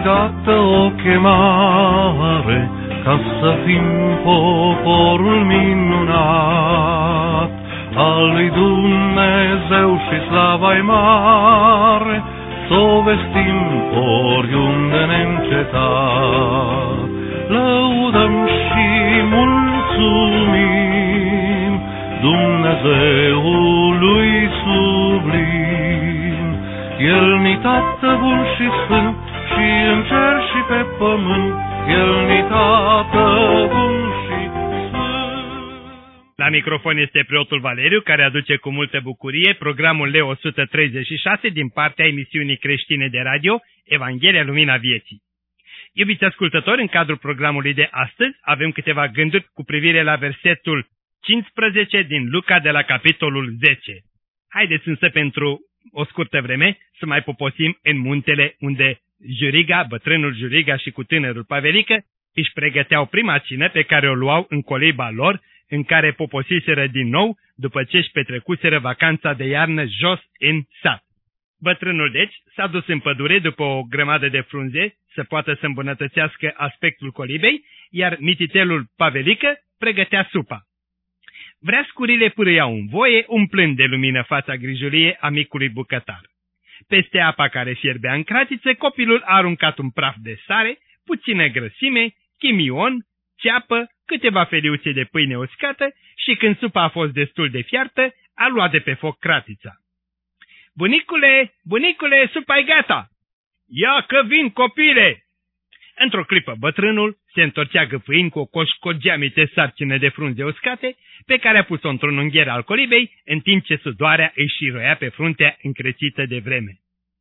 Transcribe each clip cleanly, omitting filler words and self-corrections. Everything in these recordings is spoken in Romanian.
dată o chemare ca să fim poporul minunat al lui Dumnezeu și slava-i mare, s-o vestim oriunde neîncetat. Lăudăm și mulțumim Dumnezeului sublim. El-ni Tată bun și sfânt, și în cer și pe pământ, El-ni Tată bun și sfânt. La microfon este preotul Valeriu, care aduce cu multă bucurie programul Leo 136 din partea emisiunii creștine de radio Evanghelia Lumina Vieții. Iubiți ascultători, în cadrul programului de astăzi avem câteva gânduri cu privire la versetul 15 din Luca de la capitolul 10. Haideți însă pentru o scurtă vreme să mai poposim în muntele unde Juriga, bătrânul Juriga și cu tânărul Pavelică își pregăteau prima cină pe care o luau în coliba lor, în care poposiseră din nou după ce își petrecuseră vacanța de iarnă jos în sat. Bătrânul deci s-a dus în pădure după o grămadă de frunze să poată să îmbunătățească aspectul colibei, iar mititelul Pavelică pregătea supa. Vreascurile pârâiau în voie, umplând de lumină fața grijulie a micului bucătar. Peste apa care fierbea în cratiță, copilul a aruncat un praf de sare, puțină grăsime, chimion, ceapă, câteva feliuțe de pâine uscată și când supa a fost destul de fiartă, a luat de pe foc cratița. Bunicule, supa-i gata!" Ia că vin, copile!" Într-o clipă bătrânul se întorcea gâfâind cu o coșcogeamite sarcină de frunze uscate, pe care a pus-o într-un ungher al colibei, în timp ce sudoarea îi șiroia pe fruntea încrețită de vreme.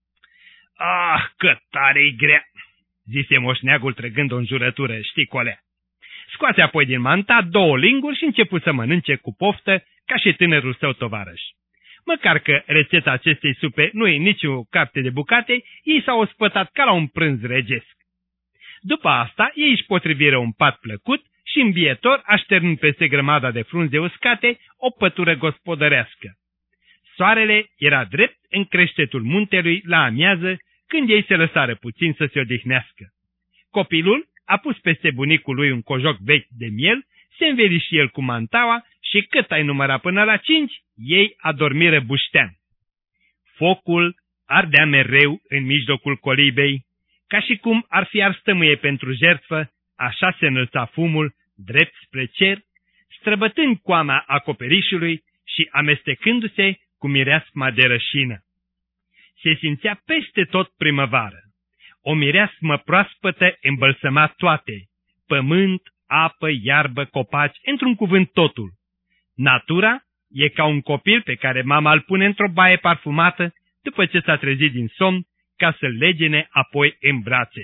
"Ah, că tare-i grea!" zise moșneagul trăgând o înjurătură șticolea. Scoase apoi din manta 2 linguri și începu să mănânce cu poftă, ca și tânărul său tovarăș. Măcar că rețeta acestei supe nu e nicio carte de bucate, ei s-au ospătat ca la un prânz regesc. După asta, ei își potriviră un pat plăcut și îmbietor, așternând peste grămada de frunze uscate o pătură gospodărească. Soarele era drept în creștetul muntelui la amiază, când ei se lăsară puțin să se odihnească. Copilul a pus peste bunicul lui un cojoc vechi de miel, se înveli și el cu mantaua și cât ai numărat până la 5, ei adormiră buștean. Focul ardea mereu în mijlocul colibei, ca și cum ar fi ars tămâie pentru jertfă, așa se înălța fumul drept spre cer, străbătând coama acoperișului și amestecându-se cu mireasma de rășină. Se simțea peste tot primăvară. O mireasmă proaspătă îmbălsăma toate, pământ, apă, iarbă, copaci, într-un cuvânt totul. Natura e ca un copil pe care mama îl pune într-o baie parfumată după ce s-a trezit din somn, ca să-l legene apoi în brațe.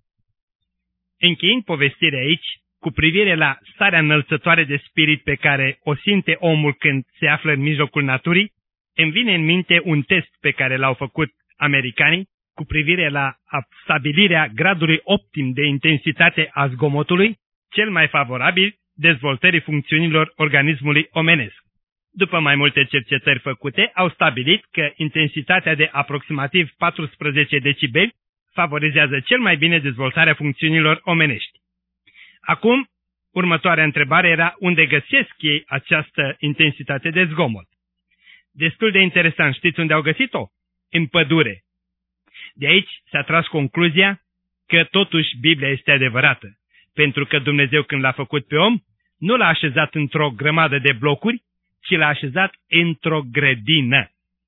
Încheind povestirea aici, cu privire la starea înălțătoare de spirit pe care o simte omul când se află în mijlocul naturii, îmi vine în minte un test pe care l-au făcut americanii cu privire la stabilirea gradului optim de intensitate a zgomotului, cel mai favorabil dezvoltării funcțiunilor organismului omenesc. După mai multe cercetări făcute, au stabilit că intensitatea de aproximativ 14 decibeli favorizează cel mai bine dezvoltarea funcțiunilor omenești. Acum, următoarea întrebare era unde găsesc ei această intensitate de zgomot. Destul de interesant, știți unde au găsit-o? În pădure. De aici s-a tras concluzia că totuși Biblia este adevărată, pentru că Dumnezeu când l-a făcut pe om, nu l-a așezat într-o grămadă de blocuri, ci l-a așezat într-o grădină.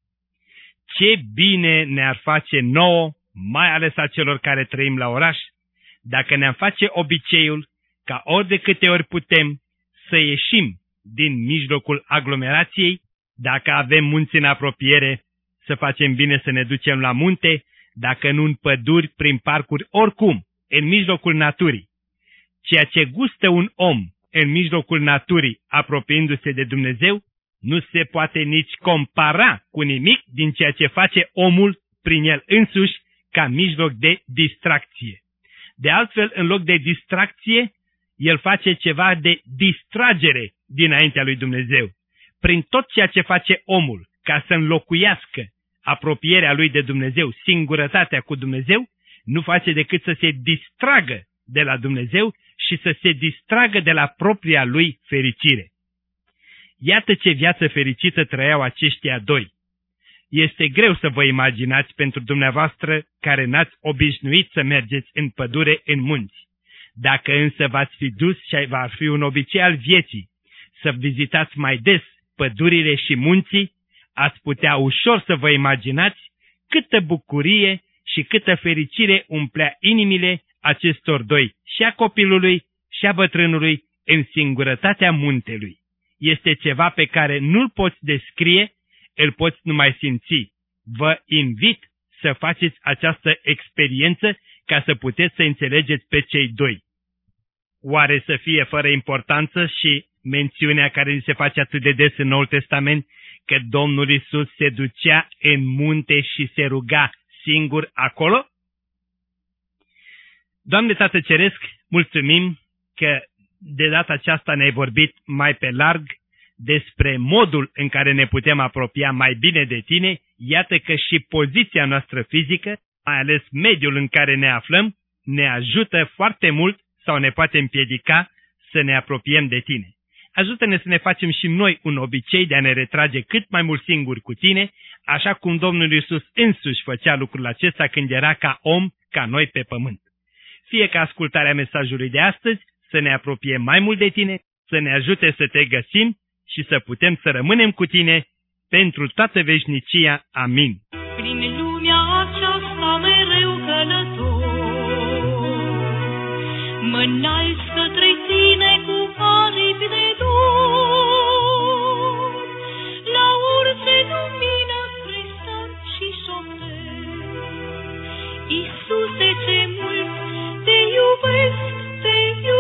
Ce bine ne-ar face nouă, mai ales a celor care trăim la oraș, dacă ne-am face obiceiul ca ori de câte ori putem să ieșim din mijlocul aglomerației, dacă avem munți în apropiere, să facem bine să ne ducem la munte, dacă nu în păduri, prin parcuri, oricum, în mijlocul naturii. Ceea ce gustă un om în mijlocul naturii, apropiindu-se de Dumnezeu, nu se poate nici compara cu nimic din ceea ce face omul prin el însuși ca mijloc de distracție. De altfel, în loc de distracție, el face ceva de distragere dinaintea lui Dumnezeu. Prin tot ceea ce face omul ca să înlocuiască apropierea lui de Dumnezeu, singurătatea cu Dumnezeu, nu face decât să se distragă de la Dumnezeu și să se distragă de la propria lui fericire. Iată ce viață fericită trăiau aceștia doi. Este greu să vă imaginați pentru dumneavoastră care n-ați obișnuit să mergeți în pădure, în munți. Dacă însă v-ați fi dus și va fi un obicei al vieții să vizitați mai des pădurile și munții, ați putea ușor să vă imaginați câtă bucurie și câtă fericire umplea inimile acestor doi, și a copilului și a bătrânului, în singurătatea muntelui. Este ceva pe care nu-l poți descrie, îl poți numai simți. Vă invit să faceți această experiență ca să puteți să înțelegeți pe cei doi. Oare să fie fără importanță și mențiunea care ni se face atât de des în Noul Testament, că Domnul Iisus se ducea în munte și se ruga singur acolo? Doamne Tată Ceresc, mulțumim că de data aceasta ne-ai vorbit mai pe larg despre modul în care ne putem apropia mai bine de Tine. Iată că și poziția noastră fizică, mai ales mediul în care ne aflăm, ne ajută foarte mult sau ne poate împiedica să ne apropiem de Tine. Ajută-ne să ne facem și noi un obicei de a ne retrage cât mai mult singuri cu Tine, așa cum Domnul Iisus însuși făcea lucrul acesta când era ca om, ca noi pe pământ. Fie ca ascultarea mesajului de astăzi să ne apropiem mai mult de Tine, să ne ajute să Te găsim și să putem să rămânem cu Tine pentru toată veșnicia. Amin. Prin lumea aceasta mereu călător, mă înalți către Tine cu aripi de dor, la orice lumină crestat și șoptesc. Iisuse, ce mult Te iubesc, Te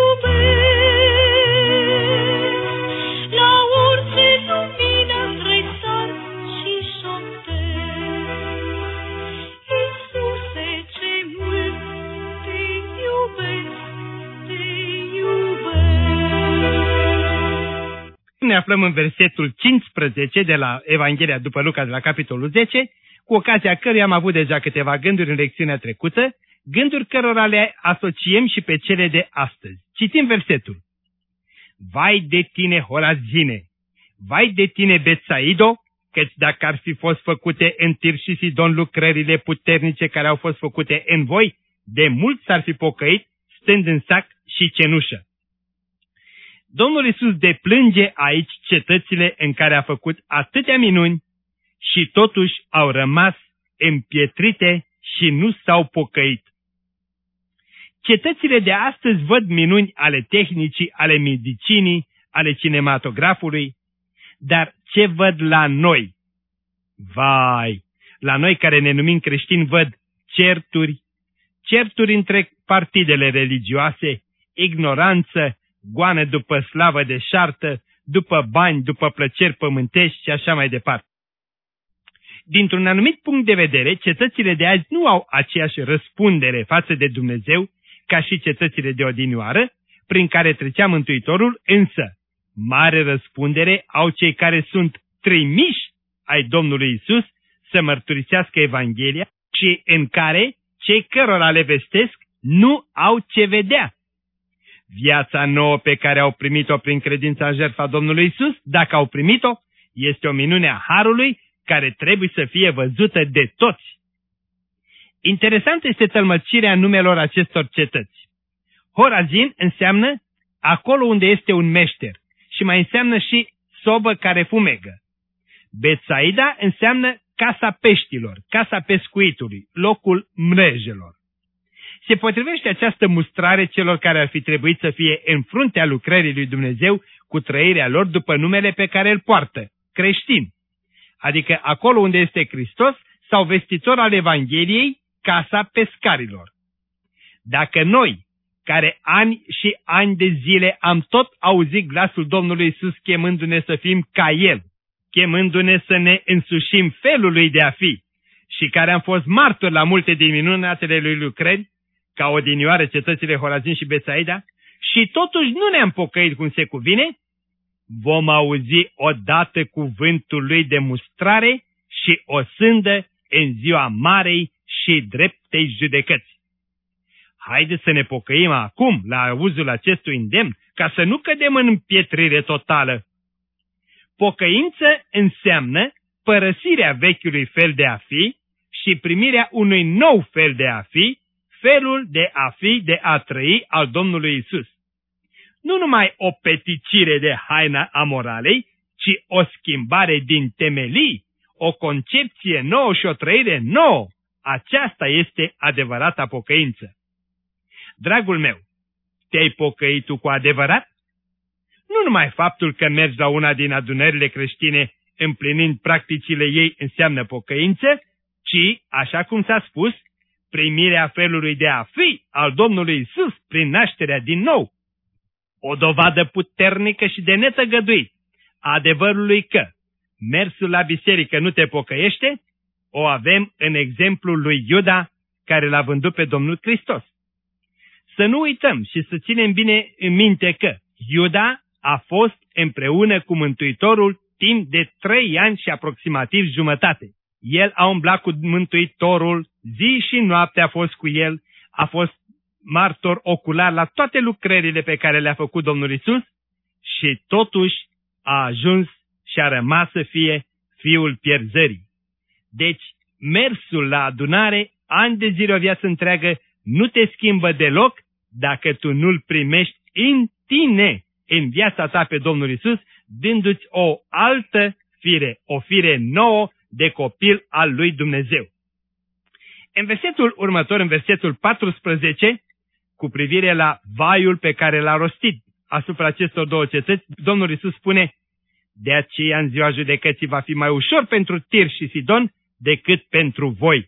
iubesc, la orice lumină crestat și șoptesc. Iisuse, ce mult Te iubesc, Te iubesc. Ne aflăm în versetul 15 de la Evanghelia după Luca, de la capitolul 10, cu ocazia căruia am avut deja câteva gânduri în lecțiunea trecută, gânduri cărora le asociem și pe cele de astăzi. Citim versetul. Vai de tine, Horazine! Vai de tine, Betsaido! Căci dacă ar fi fost făcute în Tir și Sidon lucrările puternice care au fost făcute în voi, de mult s-ar fi pocăit, stând în sac și cenușă. Domnul Iisus deplânge aici cetățile în care a făcut atâtea minuni și totuși au rămas împietrite și nu s-au pocăit. Cetățile de astăzi văd minuni ale tehnicii, ale medicinii, ale cinematografului, dar ce văd la noi? Vai! La noi care ne numim creștini văd certuri între partidele religioase, ignoranță, goană după slavă deșartă, după bani, după plăceri pământești și așa mai departe. Dintr-un anumit punct de vedere, cetățile de azi nu au aceeași răspundere față de Dumnezeu ca și cetățile de odinioară, prin care trecea Mântuitorul, însă mare răspundere au cei care sunt trimiși ai Domnului Iisus să mărturisească Evanghelia și în care cei cărora le vestesc nu au ce vedea. Viața nouă pe care au primit-o prin credința în jertfa Domnului Iisus, dacă au primit-o, este o minune a Harului care trebuie să fie văzută de toți. Interesant este tălmăcirea numelor acestor cetăți. Horazin înseamnă acolo unde este un meșter și mai înseamnă și sobă care fumegă. Betsaida înseamnă casa peștilor, casa pescuitului, locul mrejelor. Se potrivește această mustrare celor care ar fi trebuit să fie în fruntea lucrării lui Dumnezeu cu trăirea lor după numele pe care îl poartă, creștin. Adică acolo unde este Hristos sau vestitor al Evangheliei, casa pescarilor. Dacă noi, care ani și ani de zile am tot auzit glasul Domnului Iisus chemându-ne să fim ca El, chemându-ne să ne însușim felul Lui de a fi și care am fost martori la multe din minunatele Lui lucrări, ca odinioare cetățile Horazin și Betsaida, și totuși nu ne-am pocăit cum se cuvine, vom auzi odată cuvântul Lui de mustrare și o sândă în ziua marei și dreptei judecăți. Haideți să ne pocăim acum la auzul acestui îndemn, ca să nu cădem în împietrire totală. Pocăință înseamnă părăsirea vechiului fel de a fi și primirea unui nou fel de a fi, felul de a trăi al Domnului Isus. Nu numai o peticire de haina a moralei, ci o schimbare din temelii, o concepție nouă și o trăire nouă. Aceasta este adevărata pocăință. Dragul meu, te-ai pocăit tu cu adevărat? Nu numai faptul că mergi la una din adunările creștine împlinind practicile ei înseamnă pocăință, ci, așa cum s-a spus, primirea felului de a fi al Domnului Isus prin nașterea din nou. O dovadă puternică și de netăgăduit a adevărului că mersul la biserică nu te pocăiește, o avem în exemplul lui Iuda, care l-a vândut pe Domnul Hristos. Să nu uităm și să ținem bine în minte că Iuda a fost împreună cu Mântuitorul timp de 3 ani și aproximativ jumătate. El a umblat cu Mântuitorul, zi și noapte a fost cu el, a fost martor ocular la toate lucrările pe care le-a făcut Domnul Isus și totuși a ajuns și a rămas să fie fiul pierzării. Deci, mersul la adunare, ani de zile, o viață întreagă, nu te schimbă deloc dacă tu nu-L primești în tine, în viața ta pe Domnul Isus, dându-ți o altă fire, o fire nouă de copil al lui Dumnezeu. În versetul următor, în versetul 14, cu privire la vaiul pe care l-a rostit asupra acestor 2 cetăți, Domnul Iisus spune: de aceea în ziua judecății va fi mai ușor pentru Tir și Sidon decât pentru voi.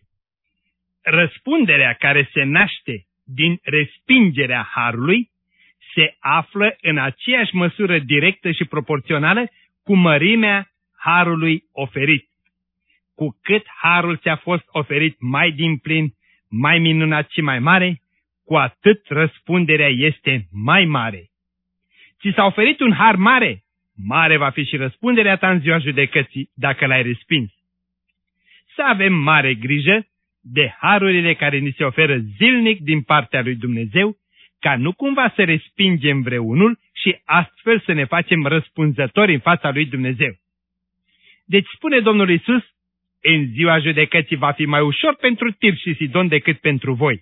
Răspunderea care se naște din respingerea harului se află în aceeași măsură directă și proporțională cu mărimea harului oferit. Cu cât harul ți-a fost oferit mai din plin, mai minunat și mai mare, cu atât răspunderea este mai mare. Ți s-a oferit un har mare, mare va fi și răspunderea ta în ziua judecății dacă l-ai respins. Să avem mare grijă de harurile care ni se oferă zilnic din partea lui Dumnezeu, ca nu cumva să respingem vreunul și astfel să ne facem răspunzători în fața lui Dumnezeu. Deci spune Domnul Iisus: în ziua judecății va fi mai ușor pentru Tir și Sidon decât pentru voi.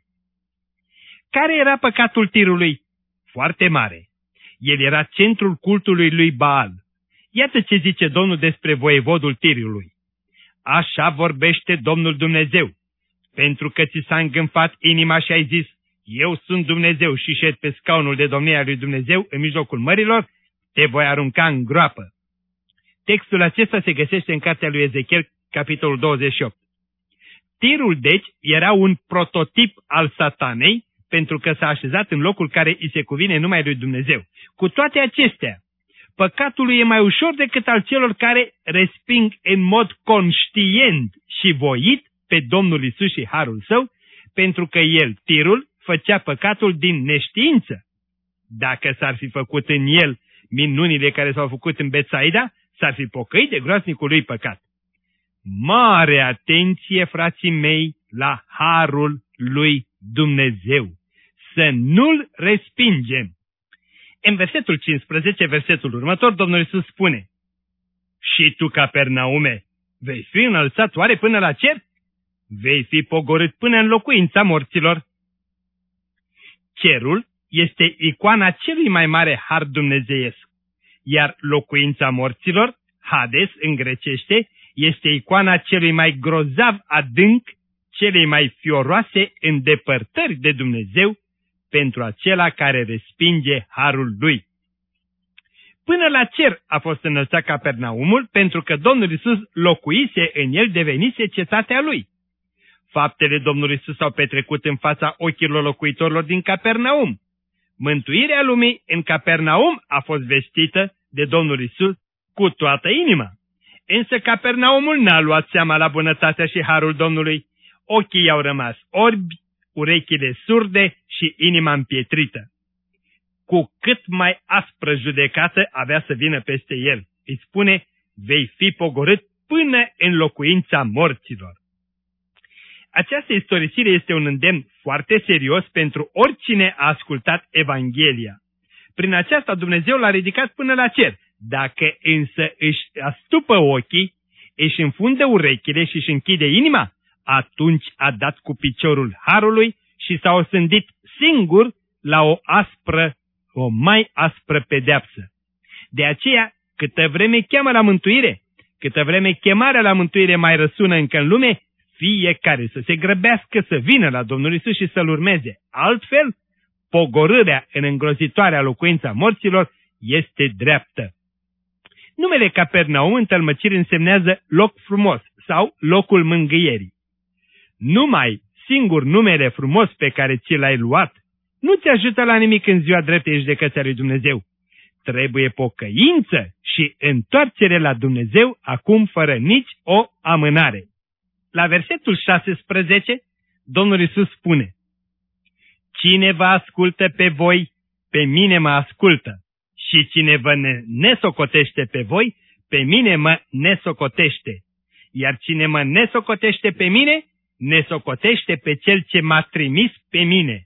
Care era păcatul Tirului? Foarte mare. El era centrul cultului lui Baal. Iată ce zice Domnul despre voievodul Tirului. Așa vorbește Domnul Dumnezeu, pentru că ți s-a îngânfat inima și ai zis: eu sunt Dumnezeu și șed pe scaunul de domnie al lui Dumnezeu în mijlocul mărilor, te voi arunca în groapă. Textul acesta se găsește în cartea lui Ezechiel, capitolul 28. Tirul, deci, era un prototip al satanei, pentru că s-a așezat în locul care îi se cuvine numai lui Dumnezeu. Cu toate acestea, păcatul lui e mai ușor decât al celor care resping în mod conștient și voit pe Domnul Iisus și harul său, pentru că el, Tirul, făcea păcatul din neștiință. Dacă s-ar fi făcut în el minunile care s-au făcut în Betsaida, s-ar fi pocăit de groaznicul lui păcat. Mare atenție, frații mei, la harul lui Dumnezeu. Să nu-l respingem. În versetul 15, versetul următor, Domnul Iisus spune: și tu, Capernaume, vei fi înălțat oare până la cer? Vei fi pogorât până în locuința morților. Cerul este icoana celui mai mare har dumnezeiesc, iar locuința morților, Hades în grecește, este icoana celui mai grozav adânc, celei mai fioroase îndepărtări de Dumnezeu pentru acela care respinge harul lui. Până la cer a fost înălțat Capernaumul, pentru că Domnul Iisus locuise în el, devenise cetatea lui. Faptele Domnului Iisus s-au petrecut în fața ochilor locuitorilor din Capernaum. Mântuirea lumii în Capernaum a fost vestită de Domnul Iisus cu toată inima. Însă Capernaumul n-a luat seama la bunătatea și harul Domnului. Ochii i-au rămas orbi, urechile surde și inima împietrită. Cu cât mai aspră judecată avea să vină peste el. Îi spune: vei fi pogorât până în locuința morților. Această istorisire este un îndemn foarte serios pentru oricine a ascultat Evanghelia. Prin aceasta Dumnezeu l-a ridicat până la cer. Dacă însă își astupă ochii, își înfundă urechile și își închide inima, atunci a dat cu piciorul harului și s-a osândit singur la o mai aspră pedeapsă. De aceea, câtă vreme cheamă la mântuire, câtă vreme chemarea la mântuire mai răsună încă în lume, fiecare să se grăbească să vină la Domnul Iisus și să-L urmeze. Altfel, pogorârea în îngrozitoarea locuința morților este dreaptă. Numele Capernaum în tălmăciri însemnează loc frumos sau locul mângâierii. Numai singur numele frumos pe care ți l-ai luat nu ți ajută la nimic în ziua dreptei judecății a lui Dumnezeu. Trebuie pocăință și întoarcere la Dumnezeu acum fără nici o amânare. La versetul 16, Domnul Iisus spune: Cine vă ascultă pe voi, pe mine mă ascultă, și cine vă nesocotește pe voi, pe mine mă nesocotește. Iar cine mă nesocotește pe mine, nesocotește pe cel ce m-a trimis pe mine.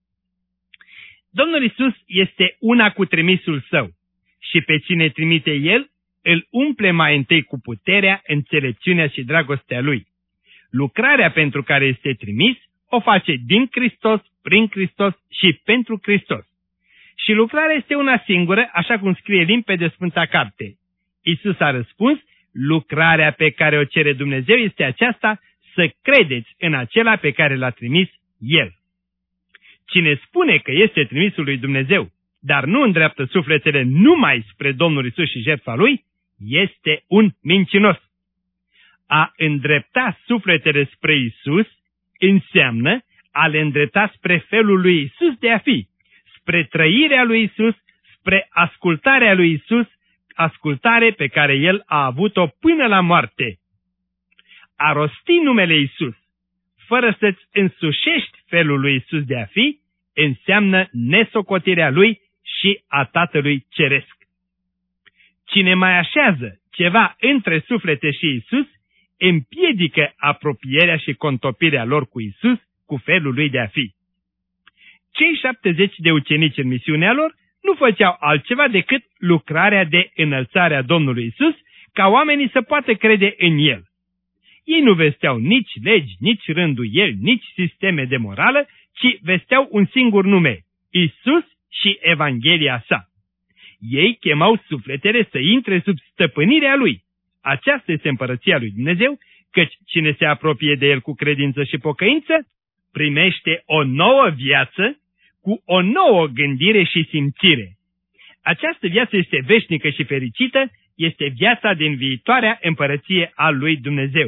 Domnul Iisus este una cu trimisul său și pe cine trimite El, îl umple mai întâi cu puterea, înțelepciunea și dragostea Lui. Lucrarea pentru care este trimis o face din Hristos, prin Hristos și pentru Hristos. Și lucrarea este una singură, așa cum scrie limpede Sfânta Carte. Iisus a răspuns: lucrarea pe care o cere Dumnezeu este aceasta, să credeți în acela pe care l-a trimis El. Cine spune că este trimisul lui Dumnezeu, dar nu îndreaptă sufletele numai spre Domnul Iisus și jertfa Lui, este un mincinos. A îndrepta sufletele spre Iisus înseamnă a le îndrepta spre felul lui Iisus de a fi, spre trăirea lui Iisus, spre ascultarea lui Iisus, ascultare pe care El a avut-o până la moarte. A rosti numele Iisus, fără să-ți însușești felul lui Iisus de a fi, înseamnă nesocotirea Lui și a Tatălui Ceresc. Cine mai așează ceva între suflete și Iisus, împiedică apropierea și contopirea lor cu Iisus, cu felul Lui de a fi. Cei 70 de ucenici în misiunea lor nu făceau altceva decât lucrarea de înălțare a Domnului Iisus, ca oamenii să poată crede în El. Ei nu vesteau nici legi, nici rânduieli, nici sisteme de morală, ci vesteau un singur nume: Iisus și Evanghelia sa. Ei chemau sufletele să intre sub stăpânirea Lui. Aceasta este împărăția lui Dumnezeu, căci cine se apropie de El cu credință și pocăință, primește o nouă viață cu o nouă gândire și simțire. Această viață este veșnică și fericită, este viața din viitoarea împărăție a lui Dumnezeu.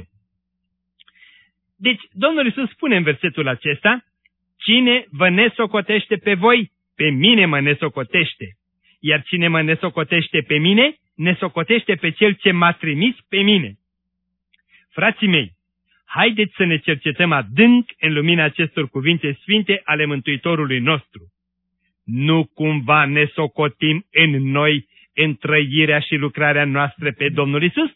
Deci, Domnul Iisus spune în versetul acesta: cine vă nesocotește pe voi, pe mine mă nesocotește. Iar cine mă nesocotește pe mine, nesocotește pe cel ce m-a trimis pe mine. Frații mei, haideți să ne cercetăm adânc în lumina acestor cuvinte sfinte ale Mântuitorului nostru. Nu cumva ne socotim în noi, în trăirea și lucrarea noastră pe Domnul Iisus?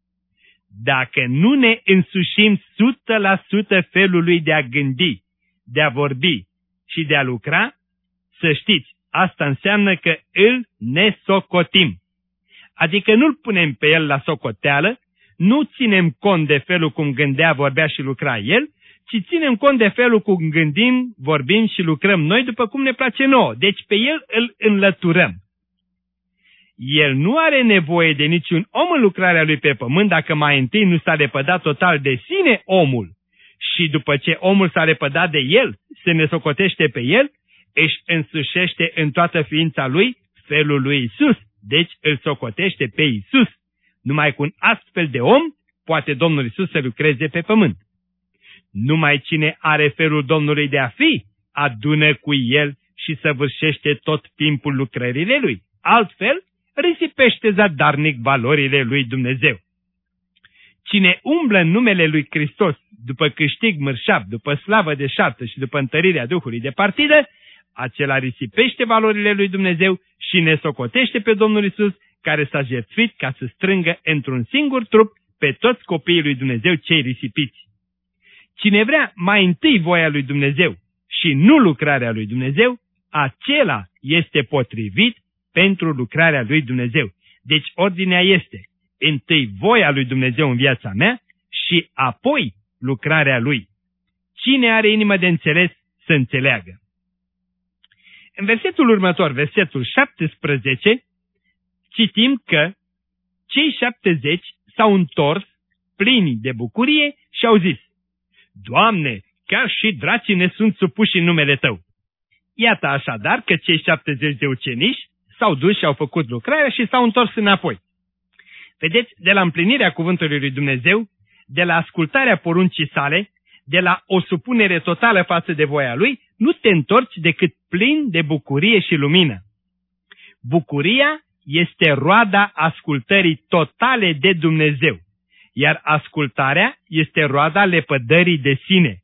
Dacă nu ne însușim 100% felul Lui de a gândi, de a vorbi și de a lucra, să știți, asta înseamnă că îl nesocotim. Adică nu-L punem pe El la socoteală, nu ținem cont de felul cum gândea, vorbea și lucra El, ci ținem cont de felul cum gândim, vorbim și lucrăm noi după cum ne place nouă. Deci pe El îl înlăturăm. El nu are nevoie de niciun om în lucrarea Lui pe pământ dacă mai întâi nu s-a lepădat total de sine omul. Și după ce omul s-a lepădat de El, se nesocotește pe El, își însușește în toată ființa Lui felul lui Iisus. Deci îl socotește pe Iisus. Numai cu un astfel de om poate Domnul Iisus să lucreze pe pământ. Numai cine are felul Domnului de a fi, adună cu El și săvârșește tot timpul lucrările Lui. Altfel, risipește zadarnic valorile lui Dumnezeu. Cine umblă în numele lui Hristos după câștig mărșav, după slavă de șartă și după întărirea Duhului de partidă, acela risipește valorile lui Dumnezeu și ne socotește pe Domnul Iisus, care s-a jertfit ca să strângă într-un singur trup pe toți copiii lui Dumnezeu cei risipiți. Cine vrea mai întâi voia lui Dumnezeu și nu lucrarea lui Dumnezeu, acela este potrivit pentru lucrarea lui Dumnezeu. Deci ordinea este întâi voia lui Dumnezeu în viața mea și apoi lucrarea lui. Cine are inimă de înțeles să înțeleagă. În versetul următor, versetul 17, citim că cei 70 s-au întors plini de bucurie și au zis: Doamne, chiar și dracii ne sunt supuși în numele Tău. Iată așadar că cei 70 de ucenici s-au dus și au făcut lucrarea și s-au întors înapoi. Vedeți, de la împlinirea cuvântului lui Dumnezeu, de la ascultarea poruncii sale, de la o supunere totală față de voia Lui, nu te întorci decât plin de bucurie și lumină. Bucuria este roada ascultării totale de Dumnezeu, iar ascultarea este roada lepădării de sine.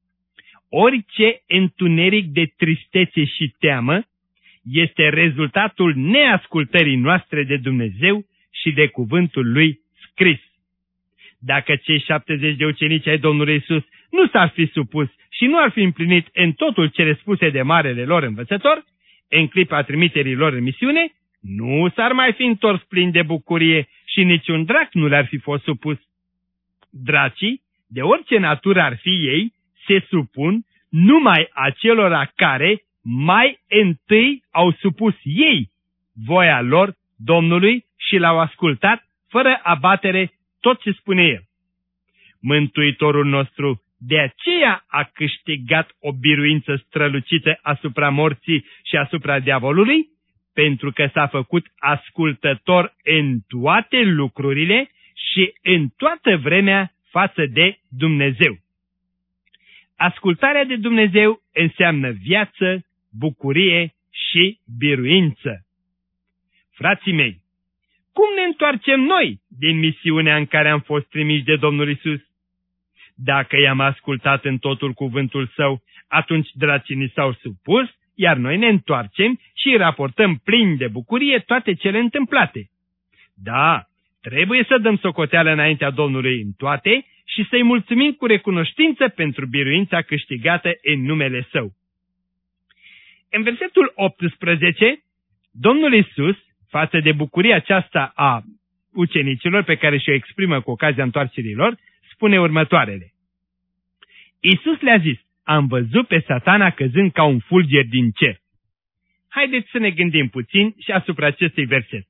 Orice întuneric de tristețe și teamă este rezultatul neascultării noastre de Dumnezeu și de cuvântul Lui scris. Dacă cei 70 de ucenici ai Domnului Iisus nu s-ar fi supus și nu ar fi împlinit în totul cele spuse de marele lor învățător, în clipa trimiterii lor în misiune, nu s-ar mai fi întors plini de bucurie și niciun drac nu le-ar fi fost supus. Dracii, de orice natură ar fi ei, se supun numai acelora care mai întâi au supus ei voia lor Domnului și l-au ascultat fără abatere tot ce spune El. Mântuitorul nostru de aceea a câștigat o biruință strălucită asupra morții și asupra diavolului, pentru că s-a făcut ascultător în toate lucrurile și în toată vremea față de Dumnezeu. Ascultarea de Dumnezeu înseamnă viață, bucurie și biruință. Frații mei, cum ne întoarcem noi din misiunea în care am fost trimiși de Domnul Iisus? Dacă i-am ascultat în totul cuvântul Său, atunci dracii ni s-au supus, iar noi ne întoarcem și îi raportăm plini de bucurie toate cele întâmplate. Da, trebuie să dăm socoteală înaintea Domnului în toate și să-i mulțumim cu recunoștință pentru biruința câștigată în numele Său. În versetul 18, Domnul Iisus, față de bucuria aceasta a ucenicilor pe care și-o exprimă cu ocazia întoarcerii lor, spune următoarele. Iisus le-a zis: am văzut pe Satana căzând ca un fulger din cer. Haideți să ne gândim puțin și asupra acestui verset.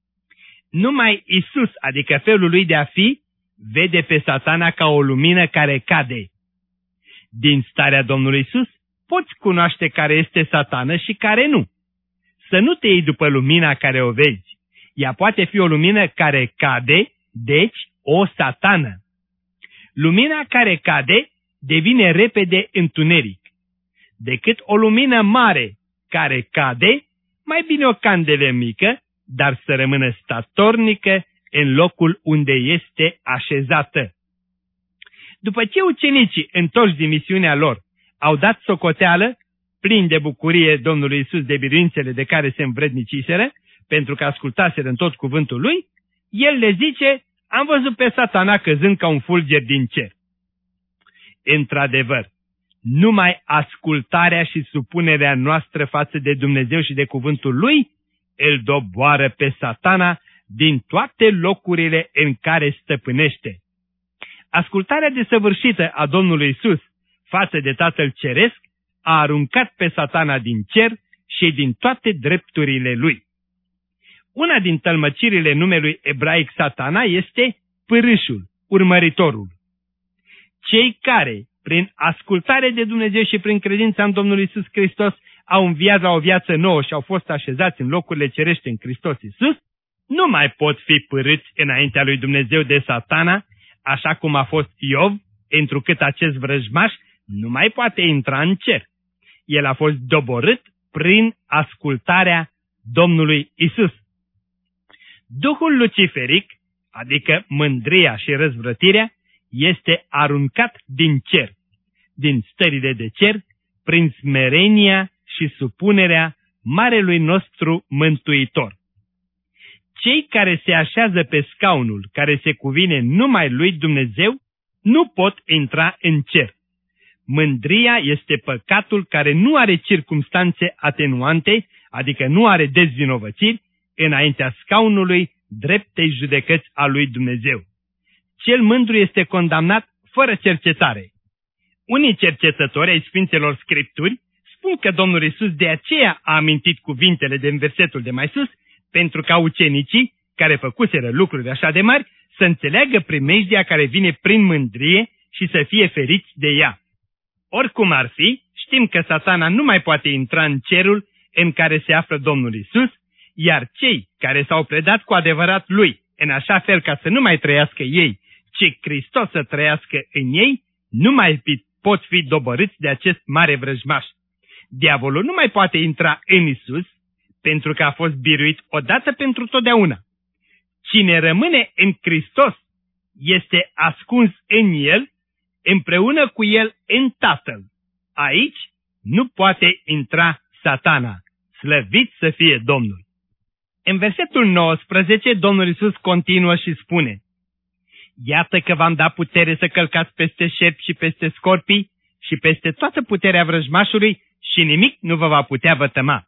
Numai Iisus, adică felul lui de a fi, vede pe Satana ca o lumină care cade. Din starea Domnului Iisus poți cunoaște care este Satana și care nu. Să nu te iei după lumina care o vezi. Ea poate fi o lumină care cade, deci o satană. Lumina care cade devine repede întuneric. Decât o lumină mare care cade, mai bine o candelă mică, dar să rămână statornică în locul unde este așezată. După ce ucenicii întorși din misiunea lor au dat socoteală, plini de bucurie Domnului Iisus de biruințele de care se învredniciseră, pentru că ascultaseră în tot cuvântul Lui, El le zice: am văzut pe Satana căzând ca un fulger din cer. Într-adevăr, numai ascultarea și supunerea noastră față de Dumnezeu și de cuvântul Lui îl doboară pe Satana din toate locurile în care stăpânește. Ascultarea desăvârșită a Domnului Iisus față de Tatăl Ceresc a aruncat pe Satana din cer și din toate drepturile lui. Una din tălmăcirile numelui ebraic Satana este pârâșul, urmăritorul. Cei care, prin ascultare de Dumnezeu și prin credința în Domnul Iisus Hristos, au înviat la o viață nouă și au fost așezați în locurile cerești în Hristos Iisus, nu mai pot fi pârâți înaintea lui Dumnezeu de Satana, așa cum a fost Iov, întrucât acest vrăjmaș nu mai poate intra în cer. El a fost doborât prin ascultarea Domnului Iisus. Duhul luciferic, adică mândria și răzvrătirea, este aruncat din cer, din stările de cer, prin smerenia și supunerea marelui nostru Mântuitor. Cei care se așează pe scaunul care se cuvine numai lui Dumnezeu nu pot intra în cer. Mândria este păcatul care nu are circumstanțe atenuante, adică nu are dezvinovățiri, înaintea scaunului dreptei judecăți a lui Dumnezeu. Cel mândru este condamnat fără cercetare. Unii cercetători ai Sfinților Scripturi spun că Domnul Iisus de aceea a amintit cuvintele din versetul de mai sus, pentru ca ucenicii, care făcuseră lucruri așa de mari, să înțeleagă primejdia care vine prin mândrie și să fie feriți de ea. Oricum ar fi, știm că Satana nu mai poate intra în cerul în care se află Domnul Iisus, iar cei care s-au predat cu adevărat lui, în așa fel ca să nu mai trăiască ei, ci Hristos să trăiască în ei, nu mai pot fi doborâți de acest mare vrăjmaș. Diavolul nu mai poate intra în Iisus, pentru că a fost biruit odată pentru totdeauna. Cine rămâne în Hristos este ascuns în El, împreună cu El în Tatăl. Aici nu poate intra Satana. Slăvit să fie Domnul! În versetul 19, Domnul Iisus continuă și spune: Iată că v-am dat putere să călcați peste șerpi și peste scorpii și peste toată puterea vrăjmașului și nimic nu vă va putea vătăma.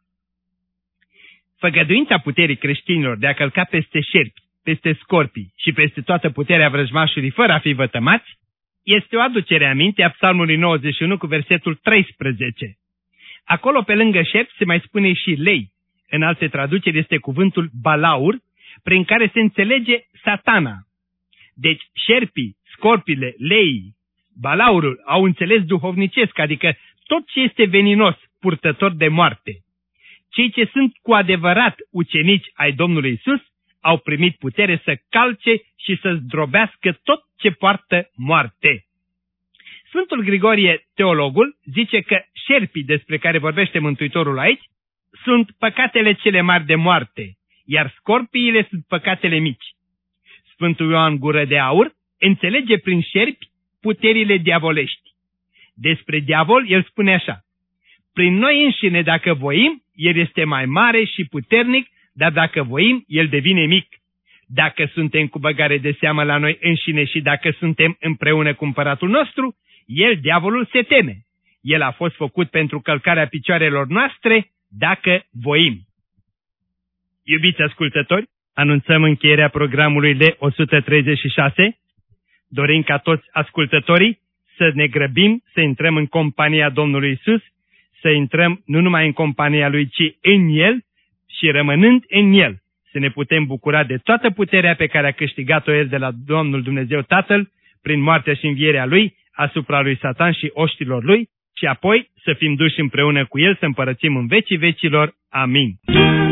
Făgăduința puterii creștinilor de a călca peste șerpi, peste scorpii și peste toată puterea vrăjmașului fără a fi vătămați este o aducere aminte a Psalmului 91 cu versetul 13. Acolo, pe lângă șerpi, se mai spune și lei. În alte traduceri este cuvântul balaur, prin care se înțelege Satana. Deci șerpii, scorpile, leii, balaurul au înțeles duhovnicesc, adică tot ce este veninos, purtător de moarte. Cei ce sunt cu adevărat ucenici ai Domnului Iisus au primit putere să calce și să zdrobească tot ce poartă moarte. Sfântul Grigorie, teologul, zice că șerpii despre care vorbește Mântuitorul aici sunt păcatele cele mari de moarte, iar scorpiile sunt păcatele mici. Sfântul Ioan Gură de Aur înțelege prin șerpi puterile diavolești. Despre diavol el spune așa: prin noi înșine dacă voim, el este mai mare și puternic, dar dacă voim, el devine mic. Dacă suntem cu băgare de seamă la noi înșine și dacă suntem împreună cu împăratul nostru, el, diavolul, se teme. El a fost făcut pentru călcarea picioarelor noastre, dacă voim. Iubiți ascultători, anunțăm încheierea programului L136. Dorim ca toți ascultătorii să ne grăbim să intrăm în compania Domnului Iisus, să intrăm nu numai în compania Lui, ci în El și rămânând în El, să ne putem bucura de toată puterea pe care a câștigat-o El de la Domnul Dumnezeu Tatăl, prin moartea și învierea Lui, asupra lui Satan și oștilor lui, și apoi să fim duși împreună cu El să împărățim în vecii vecilor. Amin.